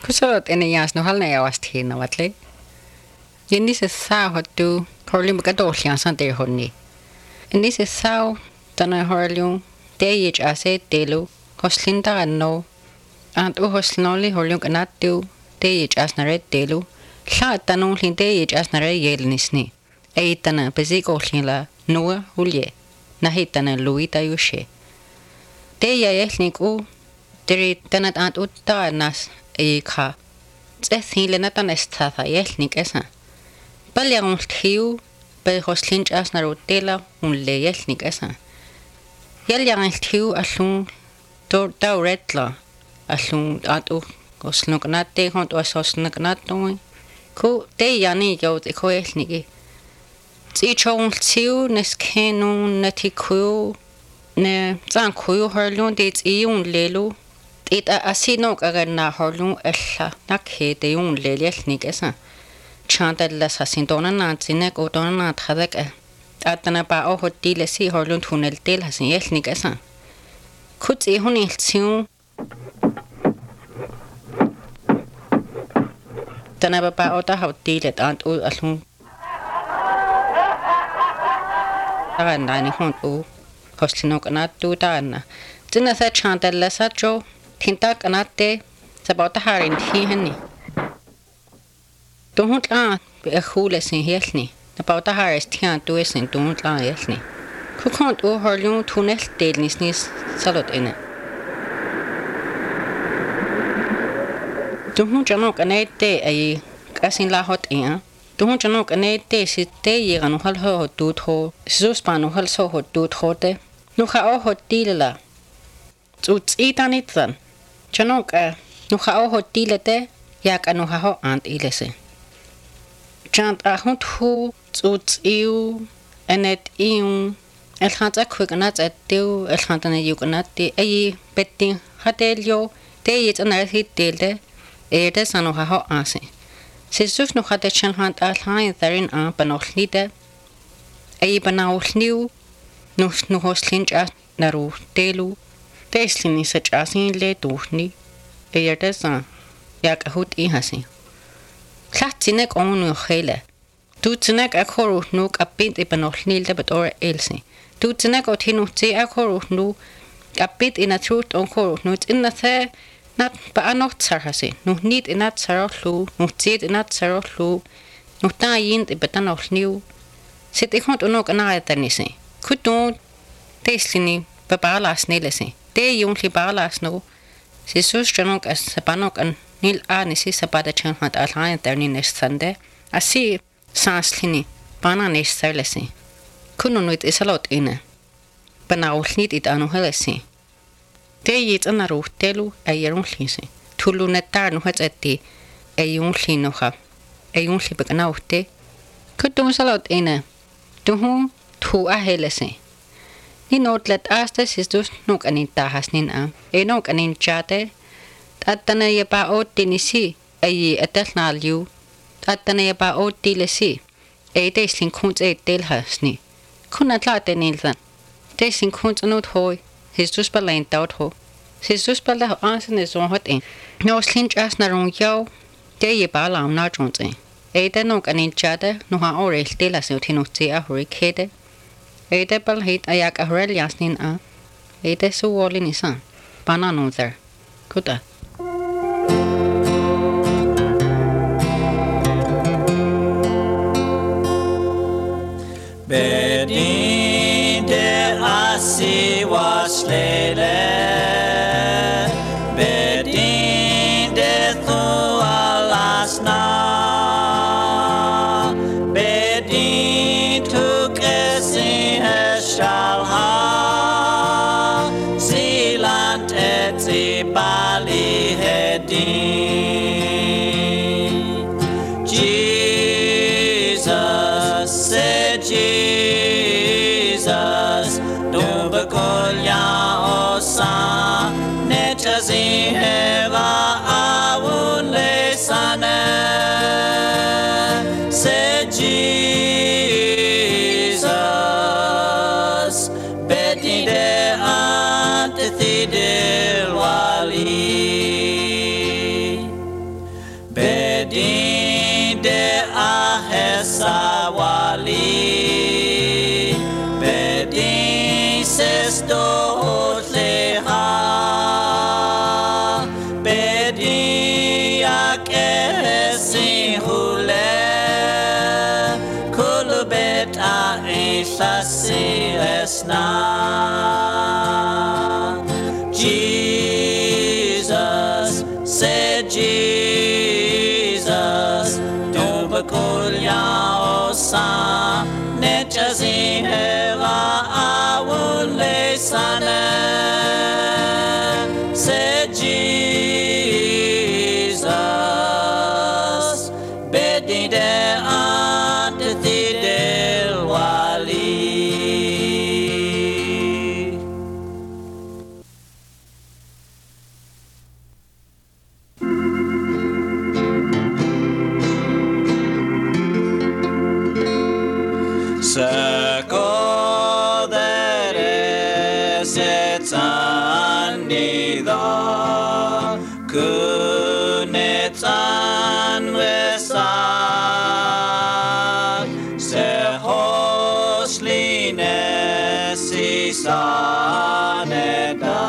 Kusot enias no halne awastiin avatle. Inni se saa hotu horlim kadolian sante honni. Inni se saa tana horlium teij ase telu hoslinta anno. Ant hoslnoli horlium kanatu teij asnare telu. La tanun lin teij asnare yelnisni. Ei tana bezigolila noa hulje. Nahitana luita yushe. Teija yehlniku teri tanat ant uttaanas eikä. Tsethin natan estata yehlnik esa. Paljon tiu perhoslinch asnarutela unle yehlnik esa. Jäljään tiu allun tauretla allun atu koslnuknatte hont ososnuknattoi. Ku teijani jout iko yehlniki. Tsichong tiu neskenun netiku ne zan kuyu horlun dit iun lelu. Ita asino kagana horlun ella nakhe de iun lelyelnik esa. Chantella sasin donan nantsinek o donan nanthadek atana pa ohotile si horlun tunnel del hasin yelnik esa. Kuts ihun iltsiun tana pa ota hotile ant u allun Nani huntu hoslinok anatu taana. Tina sa chantella sa jo tintak anate sa bota harin hihenni. Tuhut la behule sin helni. Na bota haris tian tuesin tuhut la helni. Kukont u horlun tunnel delnisnis salot ene. Tuhut janok anete ay kasin lahot ea. Tuhun janok anete sitte yegan halho dutho suspanu halso duthote nuha oho tilala uts itanitsan janok nuha oho tilete yak anuha ho ant ilese chant ahut hu uts iu enet iu el khanta khugnat ateu el khantane yugnat ay petti hatelyo te yetana hitelde ede sanuha ho ase Sesuf no hatte chan hant alhain darin a panohlide. Ay panaulniu no hoslinch as naru telu. Teslini sech asin le tuhni. Eyertesa yak ahut ihasi. Klatzinek onu hele. Tutzinek akoru nu kapit ipanohlnilde betor elsi. Tutzinek otinuti akoru nu kapit inatrut onkoru nu innathe Nat paanot sarhasi. Nuh nit inat sarahlu, nuh zit inat sarahlu, nuh ta yint ibetanolniu. Sit ikont unok anaetanisi. Kutu teslini babalas nilesi. Te yuntli balas no. Sisus janok as sabanok an nil anisi sabada chanhat alhain terni nesande. Asi sanslini bana nesarlesi. Kununuit isalot ine. Banaulnit it anuhelesi. Te yit anaru telu ayerun lisi. Tulu netar nuhat eti ayun linoha. Ayun libagana uhte. Kutung salot ine. Tuhun tu ahelesi. Ni notlet aste sistus nuk anin tahas nin a. Nok anin chate. Atana yepa oti nisi ayi etelnal yu. Atana yepa oti lesi. Teslin kunts telhasni. Kunatlate nilsan. Teslin kunts anut hoi. Sistus balain taut ho. Sistus bala ansen is on hot in. No slinch as na rong yau. Te ye bala am na jont in. Ede nok anin chade no ha ore stila se utinukti a hori kede. Ede bal hit ayak a horel yasnin a. Ede su woli nisan. Banano there. Kuda. Bedinde asi was lele bedinde thu alasna bedin tu kesi shalha silant et bali hedin Jesus said Jesus Dubakolya osa netazi heva awun lesane said Jesus bedide antithidil wali sawali bedi sesto leha bedi akesi hule kulubet aishasi esna Jesus said Jesus dubakul ya osa nechazi hera awule sana said Jesus bedide antithidel wali Sakodere setsanida kunetsan vesak sehosline sisaneda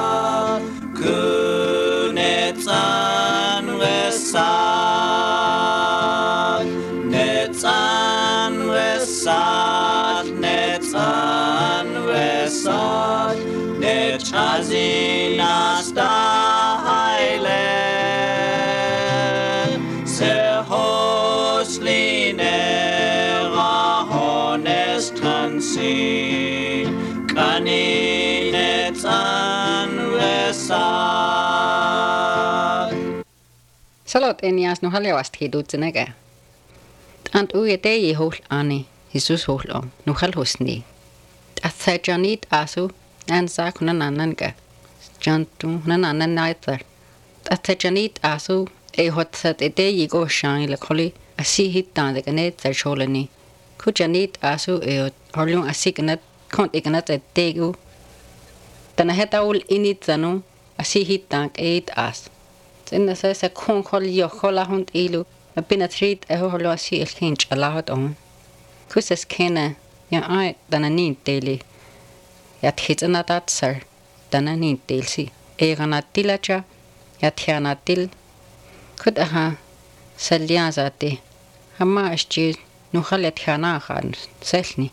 kunetsan vesak netsan vesak netsan vesak nechazinas daile sehosline rahones tansi kani netsan vesak Salot enias no haljavasti hidutsenäkä. Ant uie teiji huhl ani, Jesus huhl no halhusni. Atsajanit asu, ansa kunan annanka. Jantu nan annan naither. Atsajanit asu, ei hotsat eteiji goshaan koli asi hittaan tekeneet sholeni. Kujanit asu ei horlun asikanat kont ikanat etteigu. Tänä hetaul initsanu asi hittaan keit as. Sinne se kun koljo kolahund ilu. Pinatrit ehorlo asi elkinch alahat on. Kusas kena ja ai tänä niin teili. Ja thitsana tatsar tänä niin teilsi. Ei kanat tilaja ja thiana til. Kut aha salliansati. Hamma aschi nuhalle thiana khan selni.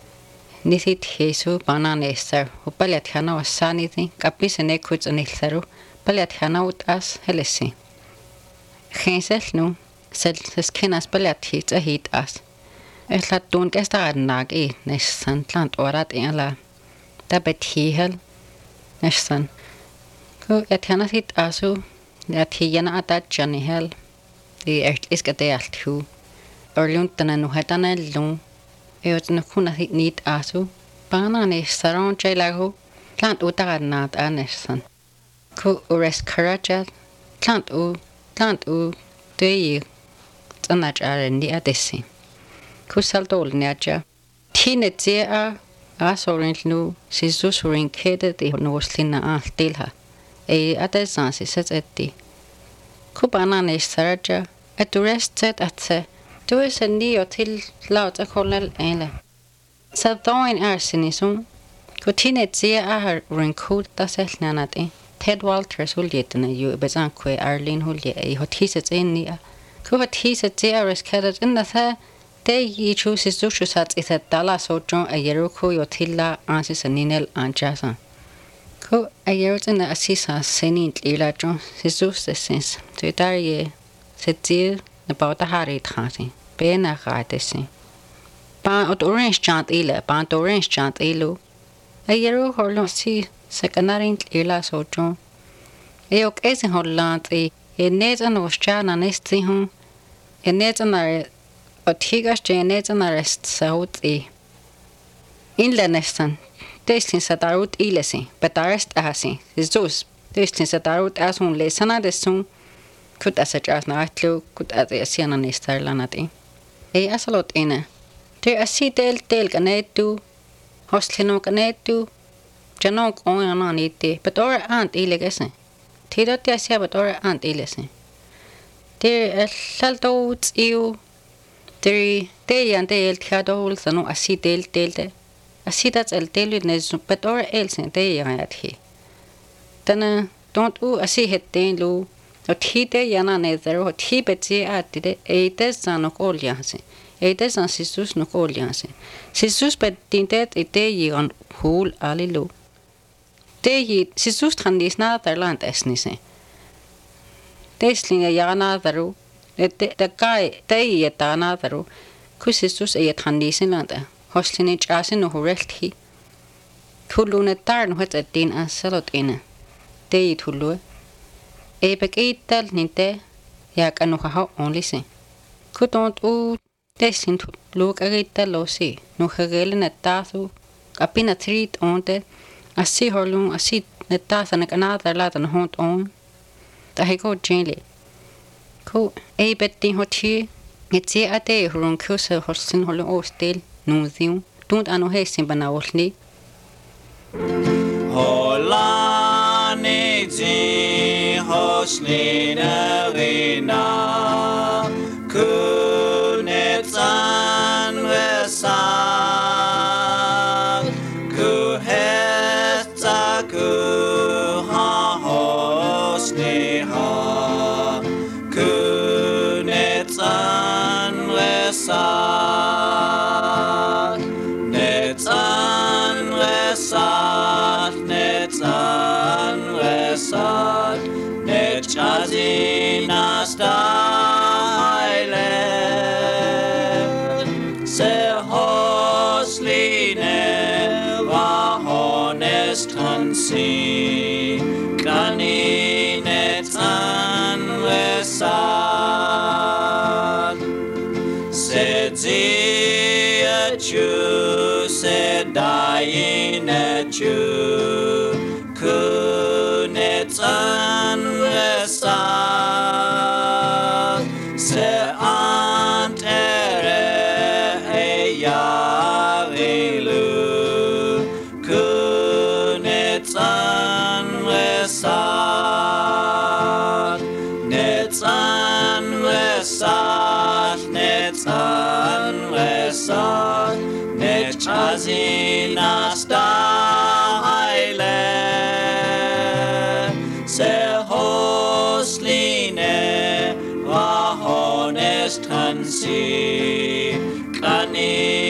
Nisit Jesu bananesar. Upalya thiana wasaniti kapisene kutsanilsaru. Palya thiana utas helesi. Gensel nu. Selles kennas paljat hit as. Ehla tuun kestaarnaag ei nessan lant orat ela. Tabet hihel nessan. Ku et hanat hit asu. Et hijana atatjani hel. Ei iska tealt hu. Orluntana nu hetana lu. Eot nu kuna hit niit asu. Pana nessaron jailagu. Lant utaarnaat anessan. Ku ures karajat. Lant u. Tei tsanach arendi adesi. Kusal dolniaja. Tinetsia asorin nu sisusurin kede de noslina altilha. Ei adesansi setetti. Kubana saraja. Aturest atse. Tuese nio til lauta kolnel ele. Sa doin arsinisun. Kutinetsia aharin kuta selnanati. Ted Walters huljetene ju besankwe Arlene hulje ei hotiset ennia. Ku hotiset zeres kedet inna the te yi chusis dushusat iset dala sojon a yeruku yotilla ansis aninel anjasa. Ku a yerutina asisa senin lilajon sisus desins. Tuitarje setzir na bauta harit khasi. Bena gaitesi. Ban ot orange chant ile, ban orange chant ilu. A yeru horlon si sekanarin ila sojon. Eok esen holland e netan oschana nesti hun. Netan otigas je netan arrest saut e. Inlenestan. Destin satarut ilesi, betarest ahasi. Jesus. Destin satarut asun lesana desun. Kut asajas na atlu, kut asiana nestarlanati. Ei asalot ene. Te asi del kanetu. Hostlino kanetu. Janok on niitti, but ora ant ilegese. Tidotti asia but ora ant ilese. Te saltout iu te yan te el tiadol sanu asi del delte. Asi dat el del nes betor el sen te yan at he. Tana don't asi het den lu. O tide yana nezer o tibeti atide eites sanok oljanse. Eites an sisus nok oljanse. Sisus betintet ite yigan hul alilu. Te yi sisus trandis naderland esnise. Teslinga yanadaru. The guy they at another, Cusisus a Tandisinanda, Hostinage as in Horelti. Tuluna tarn what a din and salad in. Day Tulu. A begatel ninte, yak and how only say. Could not destin to look a great lossy, no hergelin at Tathu, a pin a treat on the, a sea horlung, a seat net tath and another lad and haunt on. The he go gently. Ko ei betting hochi et se ate hurun kusa horsin holo ostel nuzium don't ano hesin banaolni Holani zi hoslina rina kunetsan vesa kuhetsa kuha hosniha Nechazina style se hosline va honest hansi kanine tan vesat se zia chu se daine chu kunetsan vesat se antere eyarilu kunetsan vesat netsan vesat netsan vesat nechazina style se hosline va honest hansi kani